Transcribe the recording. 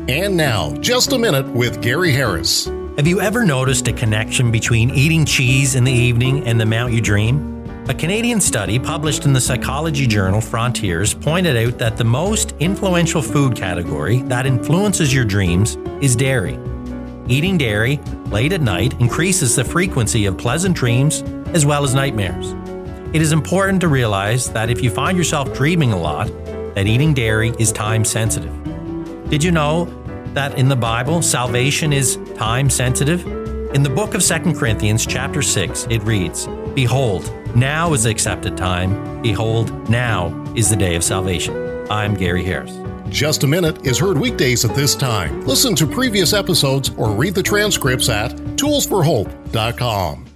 And now, Just a Minute with Gary Harris. Have you ever noticed a connection between eating cheese in the evening and the amount you dream? A Canadian study published in the psychology journal Frontiers pointed out that the most influential food category that influences your dreams is dairy. Eating dairy late at night increases the frequency of pleasant dreams as well as nightmares. It is important to realize that if you find yourself dreaming a lot, that eating dairy is time sensitive. Did you know that in the Bible, salvation is time sensitive? In the book of 2 Corinthians chapter 6, it reads, "Behold, now is the accepted time. Behold, now is the day of salvation." I'm Gary Harris. Just a Minute is heard weekdays at this time. Listen to previous episodes or read the transcripts at toolsforhope.com.